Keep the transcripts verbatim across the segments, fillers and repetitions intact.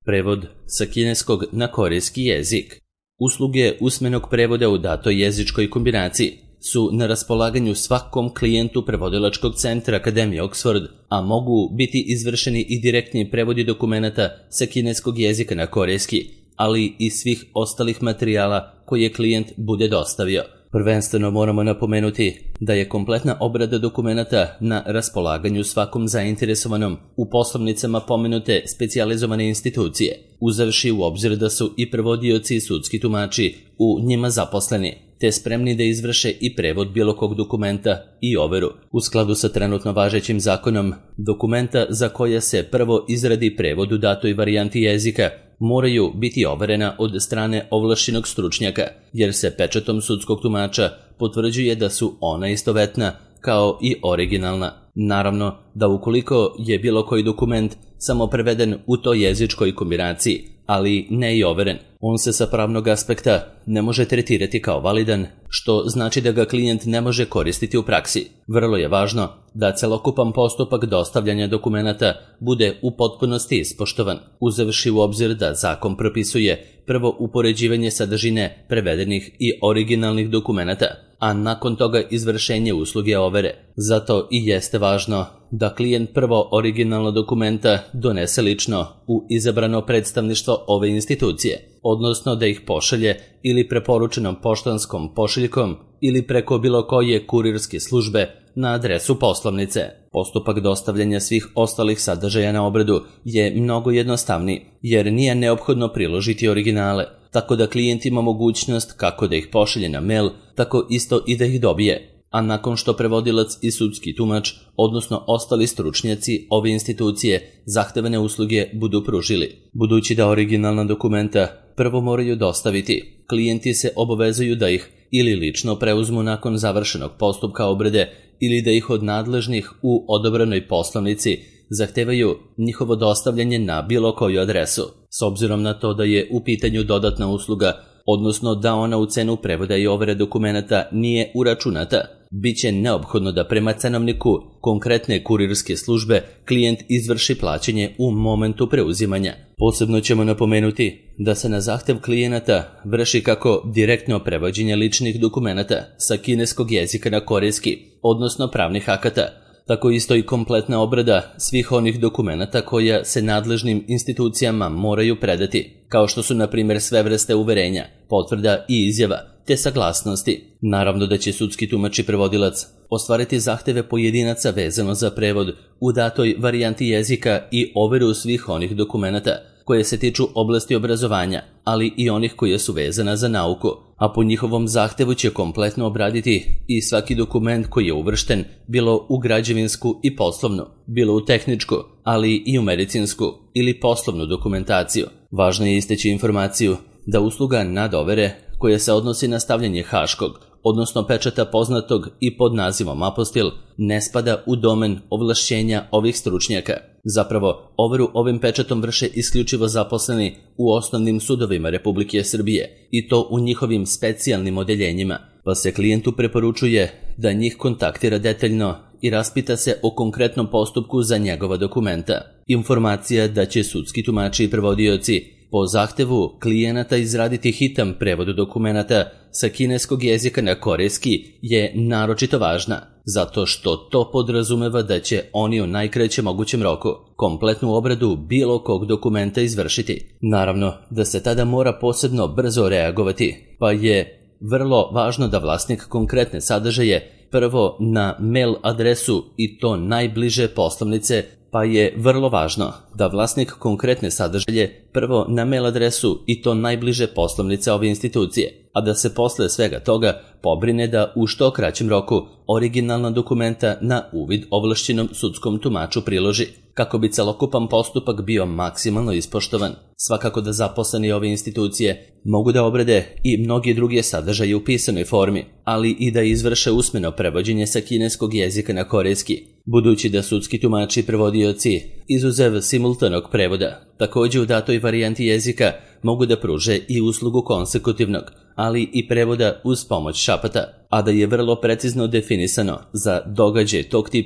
Prevod sa kineskog na korejski jezik. Usluge usmenog prevoda u datoj jezičkoj kombinaciji su na raspolaganju svakom klijentu prevodilačkog centra Akademije Oxford, a mogu biti izvršeni i direktni prevodi dokumenata sa kineskog jezika na korejski, ali i svih ostalih materijala koje klijent bude dostavio. Prvenstveno moramo napomenuti da je kompletna obrada dokumenata na raspolaganju svakom zainteresovanom u poslovnicama pomenute specijalizovane institucije, uzevši u obzir da su i prevodioci i sudski tumači u njima zaposleni, te spremni da izvrše i prevod bilo kog dokumenta i overu. U skladu sa trenutno važećim zakonom, dokumenta za koje se prvo izradi prevod u datoj varijanti jezika moraju biti overena od strane ovlašćenog stručnjaka, jer se pečatom sudskog tumača potvrđuje da su ona istovetna kao i originalna. Naravno da ukoliko je bilo koji dokument samo preveden u toj jezičkoj kombinaciji, ali ne i overen, on se sa pravnog aspekta ne može tretirati kao validan, što znači da ga klijent ne može koristiti u praksi. Vrlo je važno da celokupan postupak dostavljanja dokumenata bude u potpunosti ispoštovan, uzevši u obzir da zakon propisuje prvo upoređivanje sadržine prevedenih i originalnih dokumenata, a nakon toga izvršenje usluge overe. Zato i jeste važno da klijent prvo originalno dokumenta donese lično u izabrano predstavništvo ove institucije, odnosno da ih pošalje ili preporučenom poštanskom pošiljkom ili preko bilo koje kurirske službe na adresu poslovnice. Postupak dostavljanja svih ostalih sadržaja na obradu je mnogo jednostavniji, jer nije neophodno priložiti originale, tako da klijent ima mogućnost kako da ih pošalje na mail, tako isto i da ih dobije. A nakon što prevodilac i sudski tumač, odnosno ostali stručnjaci ove institucije, zahtevane usluge budu pružili. Budući da originalna dokumenta prvo moraju dostaviti, klijenti se obavezuju da ih ili lično preuzmu nakon završenog postupka obrade ili da ih od nadležnih u odobranoj poslovnici zahtevaju njihovo dostavljanje na bilo koju adresu. S obzirom na to da je u pitanju dodatna usluga, odnosno da ona u cenu prevoda i overe dokumenata nije uračunata, bit će neophodno da prema cenovniku konkretne kurirske službe klijent izvrši plaćanje u momentu preuzimanja. Posebno ćemo napomenuti da se na zahtev klijenata vrši kako direktno prevođenje ličnih dokumenata sa kineskog jezika na korejski, odnosno pravnih akata, tako isto i kompletna obrada svih onih dokumenata koja se nadležnim institucijama moraju predati, kao što su na primjer sve vrste uverenja, potvrda i izjava, te saglasnosti. Naravno da će sudski tumač i prevodilac ostvariti zahteve pojedinaca vezano za prevod u datoj varijanti jezika i overu svih onih dokumenata koje se tiču oblasti obrazovanja, ali i onih koje su vezana za nauku, a po njihovom zahtevu će kompletno obraditi i svaki dokument koji je uvršten bilo u građevinsku i poslovnu, bilo u tehničku, ali i u medicinsku ili poslovnu dokumentaciju. Važno je isteći informaciju da usluga nadovere koja se odnosi na stavljanje haškog, odnosno pečata poznatog i pod nazivom apostil, ne spada u domen ovlašćenja ovih stručnjaka. Zapravo, overu ovim pečatom vrše isključivo zaposleni u osnovnim sudovima Republike Srbije i to u njihovim specijalnim odeljenjima, pa se klijentu preporučuje da njih kontaktira detaljno i raspita se o konkretnom postupku za njegova dokumenta. Informacija da će sudski tumači i prevodioci po zahtevu klijenata izraditi hitan prevod dokumenata sa kineskog jezika na korejski je naročito važna, zato što to podrazumeva da će oni u najkraćem mogućem roku kompletnu obradu bilo kog dokumenta izvršiti. Naravno da se tada mora posebno brzo reagovati, pa je vrlo važno da vlasnik konkretne sadržaje prvo na mail adresu i to najbliže poslovnice, pa je vrlo važno da vlasnik konkretne sadržaje prvo na mail adresu i to najbliže poslovnice ove institucije, a da se posle svega toga pobrine da u što kraćem roku originalna dokumenta na uvid ovlašćenom sudskom tumaču priloži, kako bi celokupan postupak bio maksimalno ispoštovan. Svakako da zaposleni ove institucije mogu da obrade i mnogi druge sadržaje u pisanoj formi, ali i da izvrše usmeno prevođenje sa kineskog jezika na korejski, budući da sudski tumači i prevodioci, izuzev simultanog prevoda, također u datoj varijanti jezika mogu da pruže i uslugu konsekutivnog, ali i prevoda uz pomoć šapata, a da je vrlo precizno definisano za događaj tog tipa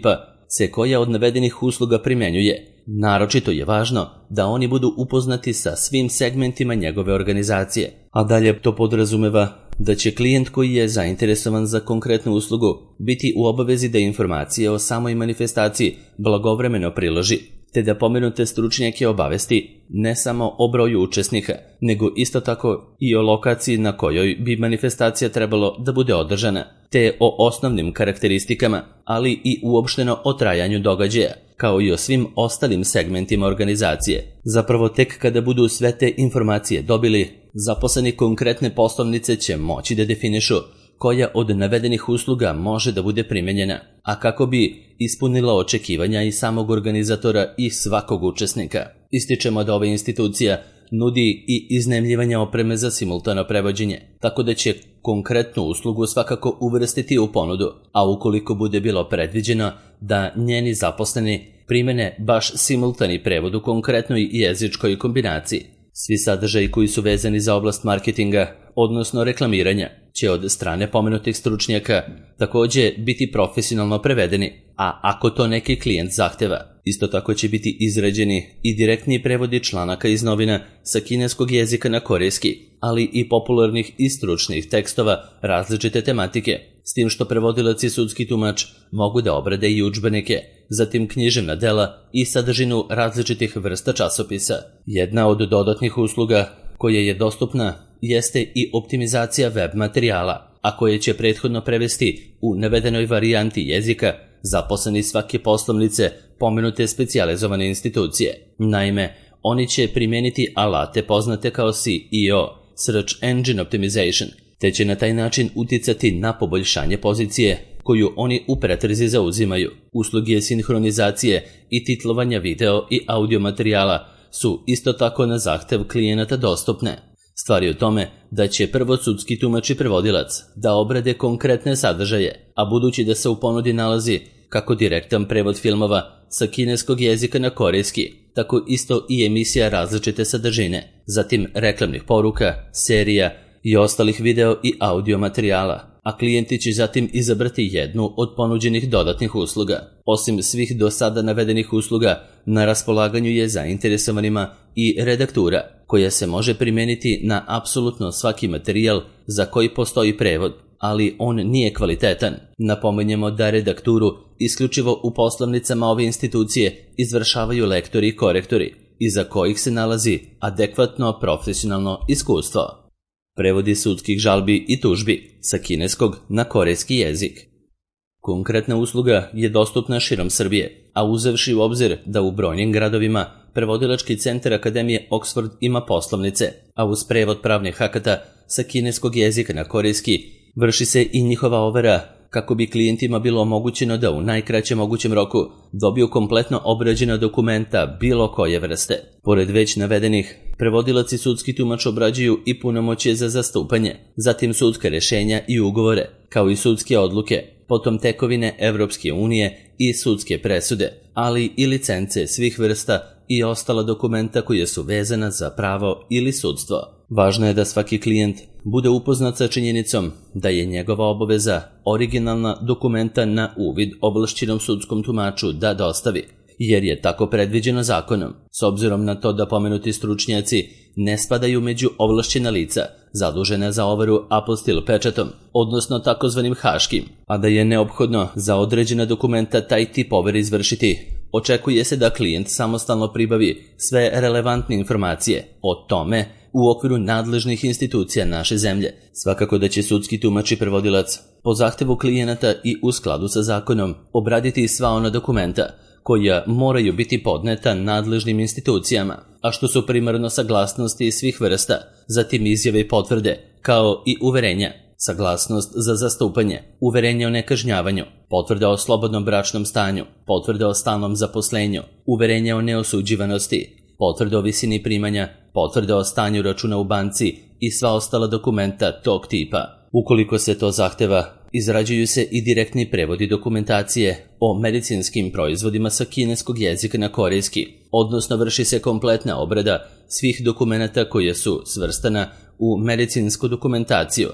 se koja od navedenih usluga primjenjuje. Naročito je važno da oni budu upoznati sa svim segmentima njegove organizacije, a dalje to podrazumeva da će klijent koji je zainteresovan za konkretnu uslugu biti u obavezi da informacije o samoj manifestaciji blagovremeno priloži, te da pomenute stručnjake obavesti ne samo o broju učesnika, nego isto tako i o lokaciji na kojoj bi manifestacija trebalo da bude održana, te o osnovnim karakteristikama, ali i uopšteno o trajanju događaja, kao i o svim ostalim segmentima organizacije. Zapravo tek kada budu sve te informacije dobili, zaposleni konkretne poslovnice će moći da definišu koja od navedenih usluga može da bude primenjena, a kako bi ispunila očekivanja i samog organizatora i svakog učesnika. Ističemo da ova institucija nudi i iznajmljivanje opreme za simultano prevođenje, tako da će konkretnu uslugu svakako uvrstiti u ponudu, a ukoliko bude bilo predviđeno da njeni zaposleni primene baš simultani prevod u konkretnoj jezičkoj kombinaciji. Svi sadržaji koji su vezani za oblast marketinga, odnosno reklamiranja, će od strane pomenutih stručnjaka takođe biti profesionalno prevedeni, a ako to neki klijent zahteva, isto tako će biti izrađeni i direktni prevodi članaka iz novina sa kineskog jezika na korejski, ali i popularnih i stručnih tekstova različite tematike, s tim što prevodilac i sudski tumač mogu da obrade i udžbenike, zatim književna dela i sadržinu različitih vrsta časopisa. Jedna od dodatnih usluga koja je dostupna jeste i optimizacija web materijala, a koje će prethodno prevesti u navedenoj varijanti jezika zaposleni svake poslovnice pomenute specijalizovane institucije. Naime, oni će primijeniti alate poznate kao S E O, Search Engine Optimization, te će na taj način uticati na poboljšanje pozicije koju oni u pretrazi zauzimaju. Usluge sinhronizacije i titlovanja video i audio materijala su isto tako na zahtev klijenata dostupne. Stvar je u tome da će prvo sudski tumač i prevodilac da obrade konkretne sadržaje, a budući da se u ponudi nalazi kako direktan prevod filmova sa kineskog jezika na korejski, tako isto i emisija različite sadržine, zatim reklamnih poruka, serija i ostalih video i audio materijala, a klijenti će zatim izabrati jednu od ponuđenih dodatnih usluga. Osim svih do sada navedenih usluga, na raspolaganju je zainteresovanima i redaktura, koja se može primijeniti na apsolutno svaki materijal za koji postoji prevod, ali on nije kvalitetan. Napominjemo da redakturu isključivo u poslovnicama ove institucije izvršavaju lektori i korektori, iza kojih se nalazi adekvatno profesionalno iskustvo. Prevodi sudskih žalbi i tužbi sa kineskog na korejski jezik. Konkretna usluga je dostupna širom Srbije, a uzevši u obzir da u brojnim gradovima prevodilački centar Akademije Oxford ima poslovnice, a uz prevod pravnih akata sa kineskog jezika na korejski vrši se i njihova overa kako bi klijentima bilo omogućeno da u najkraćem mogućem roku dobiju kompletno obrađena dokumenta bilo koje vrste. Pored već navedenih, prevodilac i sudski tumač obrađuju i punomoćje za zastupanje, zatim sudska rešenja i ugovore, kao i sudske odluke, potom tekovine Evropske unije i sudske presude, ali i licence svih vrsta i ostala dokumenta koje su vezana za pravo ili sudstvo. Važno je da svaki klijent bude upoznat sa činjenicom da je njegova obaveza originalna dokumenta na uvid ovlašćenom sudskom tumaču da dostavi, jer je tako predviđeno zakonom, s obzirom na to da pomenuti stručnjaci ne spadaju među ovlašćena lica zadužena za overu apostil pečatom, odnosno takozvanim haškim, a da je neophodno za određena dokumenta taj tip overe izvršiti. Očekuje se da klijent samostalno pribavi sve relevantne informacije o tome u okviru nadležnih institucija naše zemlje. Svakako da će sudski tumač i prevodilac po zahtevu klijenata i u skladu sa zakonom obraditi sva ona dokumenta koja moraju biti podneta nadležnim institucijama, a što su primarno saglasnosti svih vrsta, zatim izjave i potvrde, kao i uverenja, saglasnost za zastupanje, uverenje o nekažnjavanju, potvrda o slobodnom bračnom stanju, potvrda o stalnom zaposlenju, uverenje o neosuđivanosti, potvrda o visini primanja, potvrda o stanju računa u banci i sva ostala dokumenta tog tipa. Ukoliko se to zahteva, izrađuju se i direktni prevodi dokumentacije o medicinskim proizvodima sa kineskog jezika na korejski, odnosno vrši se kompletna obrada svih dokumenata koje su svrstana u medicinsku dokumentaciju,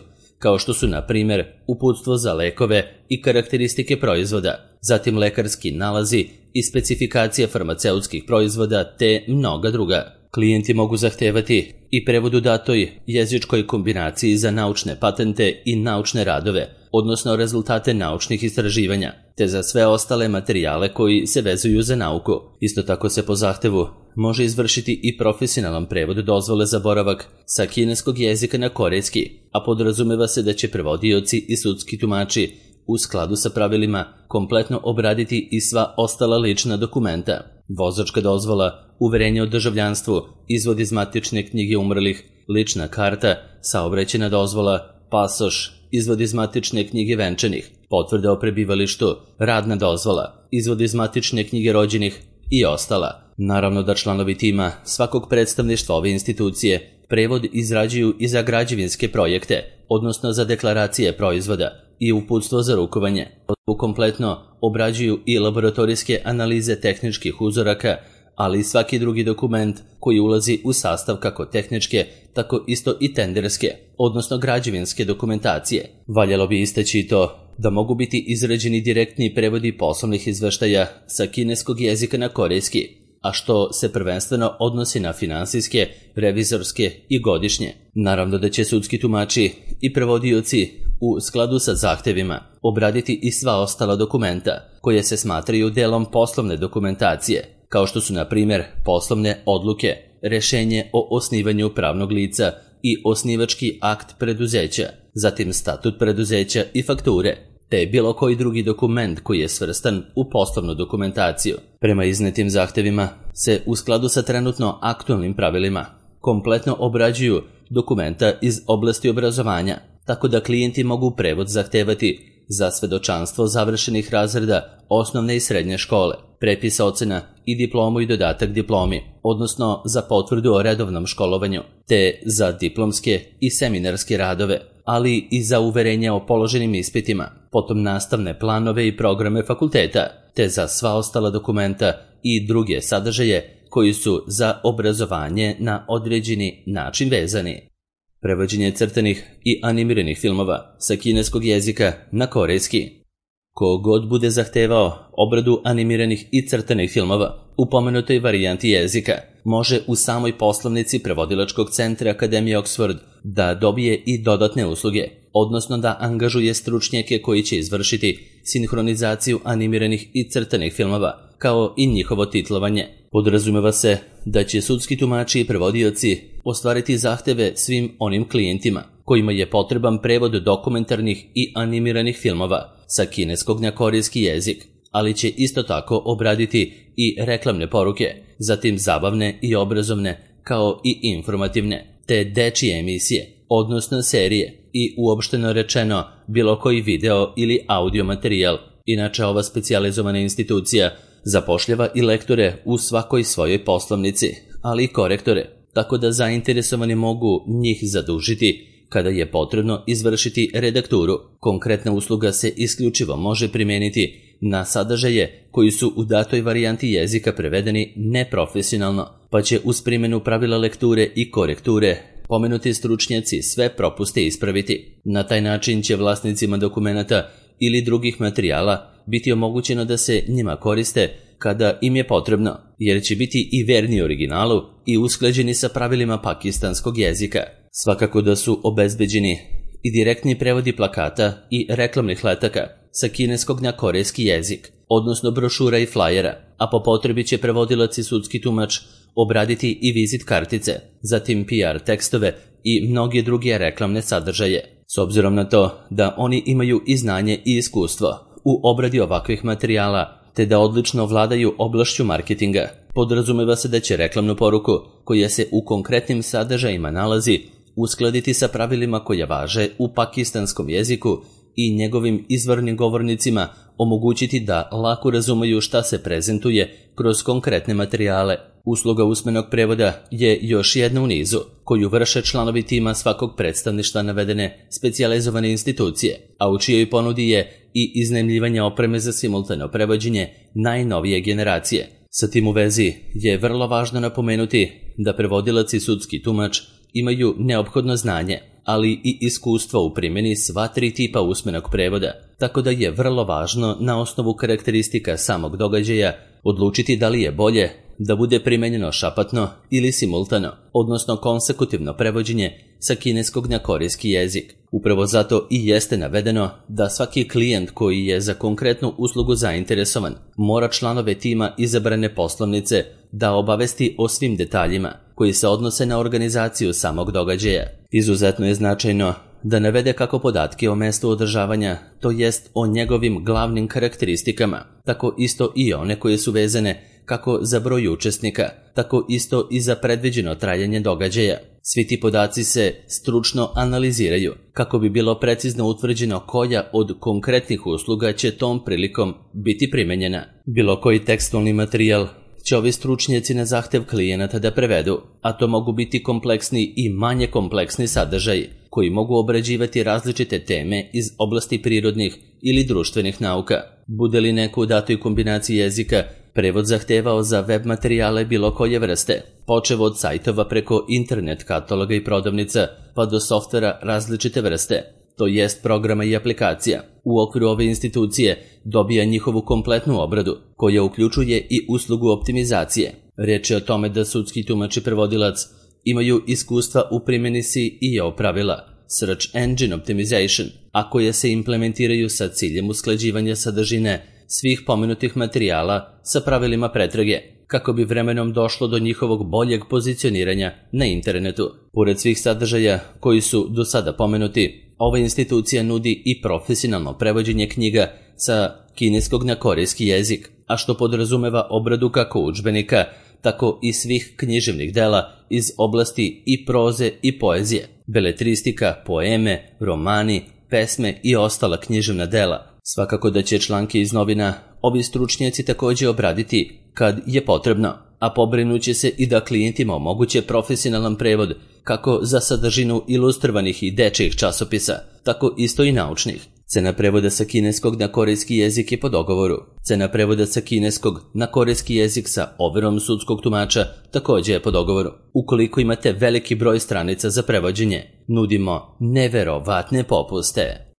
kao što su, na primjer, uputstvo za lekove i karakteristike proizvoda, zatim lekarski nalazi i specifikacija farmaceutskih proizvoda te mnoga druga. Klijenti mogu zahtevati i prevod u datoj jezičkoj kombinaciji za naučne patente i naučne radove, odnosno rezultate naučnih istraživanja, te za sve ostale materijale koji se vezuju za nauku. Isto tako se po zahtevu može izvršiti i profesionalan prevod dozvole za boravak sa kineskog jezika na korejski, a podrazumeva se da će prevodioci i sudski tumači u skladu sa pravilima kompletno obraditi i sva ostala lična dokumenta. Vozačka dozvola, uverenje o državljanstvu, izvod iz matične knjige umrlih, lična karta, saobraćajna dozvola, pasoš, izvod iz matične knjige venčanih, potvrda o prebivalištu, radna dozvola, izvod iz matične knjige rođenih i ostala. Naravno da članovi tima svakog predstavništva ove institucije prevod izrađuju i za građevinske projekte, odnosno za deklaracije proizvoda i uputstvo za rukovanje. Kompletno obrađuju i laboratorijske analize tehničkih uzoraka, ali i svaki drugi dokument koji ulazi u sastav kako tehničke, tako isto i tenderske, odnosno građevinske dokumentacije. Valjalo bi istaći i to da mogu biti izrađeni direktni prevodi poslovnih izveštaja sa kineskog jezika na korejski, a što se prvenstveno odnosi na finansijske, revizorske i godišnje. Naravno da će sudski tumači i prevodioci u skladu sa zahtevima obraditi i sva ostala dokumenta koje se smatraju delom poslovne dokumentacije, kao što su, na primjer, poslovne odluke, rešenje o osnivanju pravnog lica i osnivački akt preduzeća, zatim statut preduzeća i fakture, te bilo koji drugi dokument koji je svrstan u poslovnu dokumentaciju. Prema iznetim zahtevima se u skladu sa trenutno aktualnim pravilima kompletno obrađuju dokumenta iz oblasti obrazovanja, tako da klijenti mogu prevod zahtevati za svedočanstvo završenih razreda osnovne i srednje škole, prepis ocena i diplomu i dodatak diplomi, odnosno za potvrdu o redovnom školovanju, te za diplomske i seminarske radove, ali i za uverenje o položenim ispitima, potom nastavne planove i programe fakulteta, te za sva ostala dokumenta i druge sadržaje koji su za obrazovanje na određeni način vezani. Prevođenje crtanih i animiranih filmova sa kineskog jezika na korejski. Ko god bude zahtevao obradu animiranih i crtanih filmova u pomenutoj varijanti jezika, može u samoj poslovnici prevodilačkog centra Akademije Oxford da dobije i dodatne usluge, odnosno da angažuje stručnjake koji će izvršiti sinhronizaciju animiranih i crtanih filmova, kao i njihovo titlovanje. Podrazumeva se da će sudski tumači i prevodioci ostvariti zahteve svim onim klijentima kojima je potreban prevod dokumentarnih i animiranih filmova sa kineskog na korejski jezik, ali će isto tako obraditi i reklamne poruke, zatim zabavne i obrazovne, kao i informativne, te dečije emisije, odnosno serije i uopšteno rečeno bilo koji video ili audio materijal. Inače, ova specijalizovana institucija zapošljava i lektore u svakoj svojoj poslovnici, ali i korektore, tako da zainteresovani mogu njih zadužiti kada je potrebno izvršiti redakturu. Konkretna usluga se isključivo može primijeniti na sadržaje koji su u datoj varijanti jezika prevedeni neprofesionalno, pa će uz primjenu pravila lekture i korekture pomenuti stručnjaci sve propuste ispraviti. Na taj način će vlasnicima dokumenata ili drugih materijala biti omogućeno da se njima koriste kada im je potrebno, jer će biti i verni originalu i usklađeni sa pravilima pakistanskog jezika. Svakako da su obezbeđeni i direktni prevodi plakata i reklamnih letaka sa kineskog na korejski jezik, odnosno brošura i flajera, a po potrebi će prevodilac i sudski tumač obraditi i vizit kartice, zatim P R tekstove i mnoge druge reklamne sadržaje. S obzirom na to da oni imaju i znanje i iskustvo u obradi ovakvih materijala, te da odlično vladaju oblašću marketinga, podrazumeva se da će reklamnu poruku, koja se u konkretnim sadržajima nalazi, uskladiti sa pravilima koja važe u pakistanskom jeziku i njegovim izvornim govornicima omogućiti da lako razumeju šta se prezentuje kroz konkretne materijale. Usluga usmenog prevoda je još jedna u nizu, koju vrše članovi tima svakog predstavništva navedene specijalizovane institucije, a u čijoj ponudi je i iznajmljivanje opreme za simultano prevođenje najnovije generacije. Sa tim u vezi je vrlo važno napomenuti da prevodilac i sudski tumač imaju neophodno znanje ali i iskustvo u primjeni sva tri tipa usmenog prevoda, tako da je vrlo važno na osnovu karakteristika samog događaja odlučiti da li je bolje da bude primenjeno šapatno ili simultano, odnosno konsekutivno prevođenje sa kineskog na korejski jezik. Upravo zato i jeste navedeno da svaki klijent koji je za konkretnu uslugu zainteresovan mora članove tima izabrane poslovnice da obavesti o svim detaljima koji se odnose na organizaciju samog događaja. Izuzetno je značajno da navede kako podatke o mestu održavanja, to jest o njegovim glavnim karakteristikama, tako isto i one koje su vezane kako za broj učesnika, tako isto i za predviđeno trajanje događaja. Svi ti podaci se stručno analiziraju kako bi bilo precizno utvrđeno koja od konkretnih usluga će tom prilikom biti primenjena. Bilo koji tekstualni materijal će ovi stručnjaci na zahtev klijenata da prevedu, a to mogu biti kompleksni i manje kompleksni sadržaji koji mogu obrađivati različite teme iz oblasti prirodnih ili društvenih nauka. Bude li neko u datoj kombinaciji jezika prevod zahtevao za web materijale bilo koje vrste, počev od sajtova preko internet kataloga i prodavnica pa do softvera različite vrste, to jest programa i aplikacija. U okviru ove institucije dobija njihovu kompletnu obradu, koja uključuje i uslugu optimizacije. Riječ je o tome da sudski tumač i prevodilac imaju iskustva u primjeni C E O pravila, Search Engine Optimization, a koje se implementiraju sa ciljem usklađivanja sadržine svih pomenutih materijala sa pravilima pretrage, kako bi vremenom došlo do njihovog boljeg pozicioniranja na internetu. Pored svih sadržaja koji su do sada pomenuti, ova institucija nudi i profesionalno prevođenje knjiga sa kineskog na korejski jezik, a što podrazumeva obradu kako udžbenika, tako i svih književnih dela iz oblasti i proze i poezije, beletristika, poeme, romani, pesme i ostala književna dela. Svakako da će članke iz novina ovi stručnjaci također obraditi kad je potrebno, a pobrinuće se i da klijentima omoguće profesionalan prevod kako za sadržinu ilustrovanih i dečjih časopisa, tako isto i naučnih. Cena prevoda sa kineskog na korejski jezik je po dogovoru. Cena prevoda sa kineskog na korejski jezik sa overom sudskog tumača također je po dogovoru. Ukoliko imate veliki broj stranica za prevođenje, nudimo neverovatne popuste.